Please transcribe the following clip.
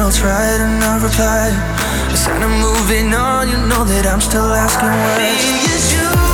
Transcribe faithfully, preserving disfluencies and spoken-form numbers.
I'll try to not reply. A sign I'm moving on, you know that I'm still asking why. Baby, it's you.